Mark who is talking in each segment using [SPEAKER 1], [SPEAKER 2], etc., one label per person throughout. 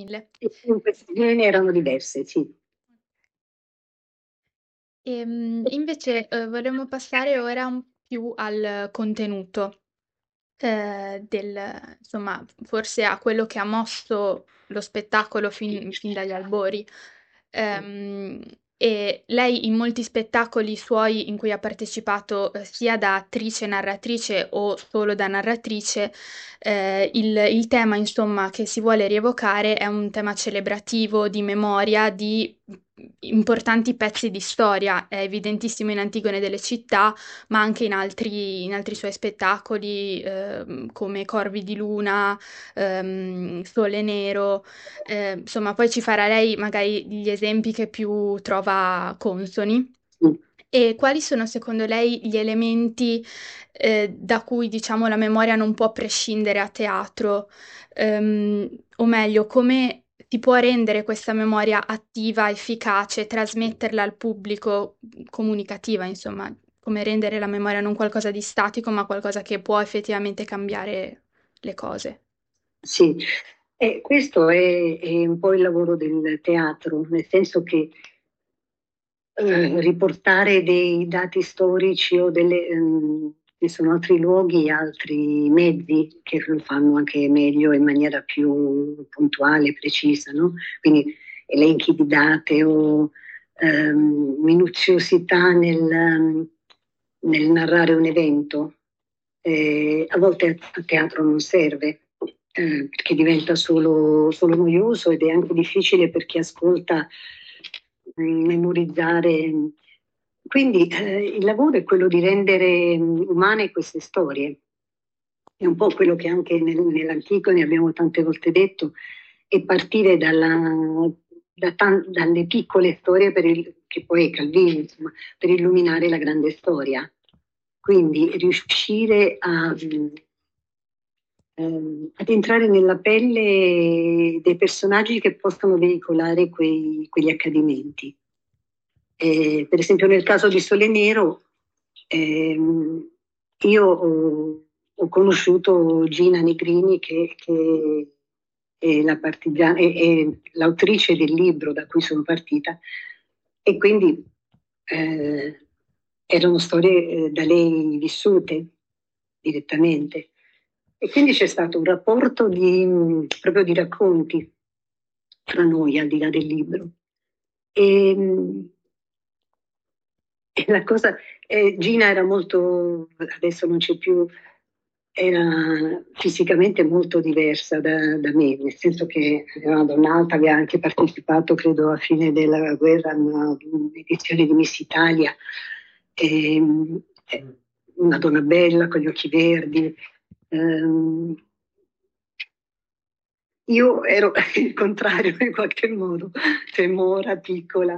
[SPEAKER 1] mille.
[SPEAKER 2] In queste linee erano diverse, sì.
[SPEAKER 1] Invece, vorremmo passare ora più al contenuto, insomma, forse a quello che ha mosso lo spettacolo fin dagli albori. Ehm, e lei in molti spettacoli suoi in cui ha partecipato, sia da attrice narratrice o solo da narratrice, il tema, insomma, che si vuole rievocare è un tema celebrativo, di memoria, di importanti pezzi di storia. È evidentissimo in Antigone delle città, ma anche in altri suoi spettacoli, come Corvi di Luna, Sole Nero. Insomma, poi ci farà lei magari gli esempi che più trova consoni.
[SPEAKER 2] Sì.
[SPEAKER 1] E quali sono secondo lei gli elementi da cui, diciamo, la memoria non può prescindere a teatro? O meglio, come si può rendere questa memoria attiva, efficace, trasmetterla al pubblico, comunicativa, insomma, come rendere la memoria non qualcosa di statico, ma qualcosa che può effettivamente cambiare le cose.
[SPEAKER 2] Sì. Questo è un po' il lavoro del teatro, nel senso che riportare dei dati storici o ci sono altri luoghi, altri mezzi che lo fanno anche meglio in maniera più puntuale, precisa, no? Quindi elenchi di date o minuziosità nel narrare un evento. A volte a teatro non serve, perché diventa solo noioso ed è anche difficile per chi ascolta memorizzare. Quindi il lavoro è quello di rendere umane queste storie. È un po' quello che anche nell'antico ne abbiamo tante volte detto, e partire dalle piccole storie che poi è Calvino, insomma, per illuminare la grande storia. Quindi riuscire ad entrare nella pelle dei personaggi che possono veicolare quegli accadimenti. Per esempio nel caso di Sole Nero, io ho conosciuto Gina Negrini che è è l'autrice del libro da cui sono partita, e quindi eh, erano storie da lei vissute direttamente. E quindi c'è stato un rapporto proprio di racconti tra noi, al di là del libro. E, e la cosa, Gina era molto, adesso non c'è più, era fisicamente molto diversa da me, nel senso che era una donna alta che ha anche partecipato, credo, a fine della guerra a un'edizione di Miss Italia. E, una donna bella con gli occhi verdi. Ehm, io ero il contrario in qualche modo, cioè mora, piccola.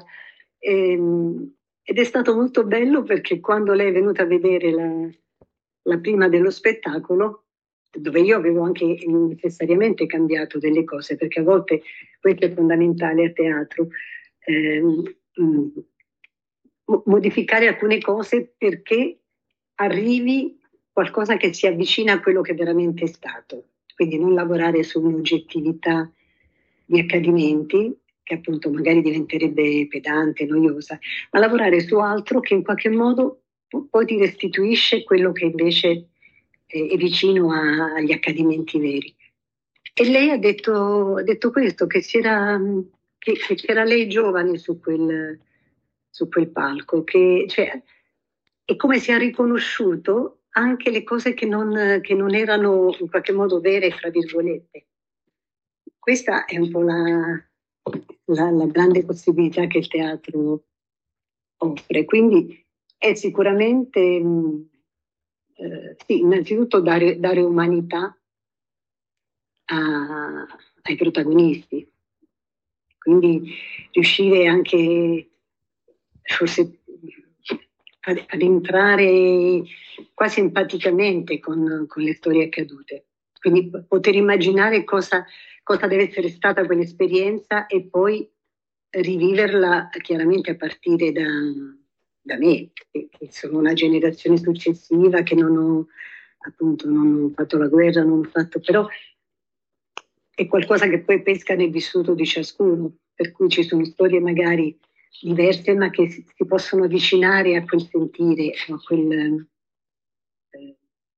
[SPEAKER 2] Ed è stato molto bello perché quando lei è venuta a vedere la prima dello spettacolo, dove io avevo anche necessariamente cambiato delle cose, perché a volte questo è fondamentale a teatro, ehm, mm, modificare alcune cose perché arrivi qualcosa che si avvicina a quello che veramente è stato. Quindi non lavorare su un'oggettività di accadimenti, che appunto magari diventerebbe pedante, noiosa, ma lavorare su altro che in qualche modo poi ti restituisce quello che invece è vicino agli accadimenti veri. E lei ha detto questo, che c'era lei giovane su quel palco, cioè, e come si è riconosciuto anche le cose che non erano in qualche modo vere, fra virgolette. Questa è un po' la grande possibilità che il teatro offre. Quindi è sicuramente, sì, innanzitutto dare umanità ai protagonisti. Quindi riuscire anche forse ad entrare quasi empaticamente con le storie accadute. Quindi poter immaginare cosa deve essere stata quell'esperienza e poi riviverla chiaramente a partire da me, che sono una generazione successiva, che non ho, appunto, non ho fatto la guerra, non ho fatto, però è qualcosa che poi pesca nel vissuto di ciascuno, per cui ci sono storie magari diverse, ma che si possono avvicinare a quel sentire, a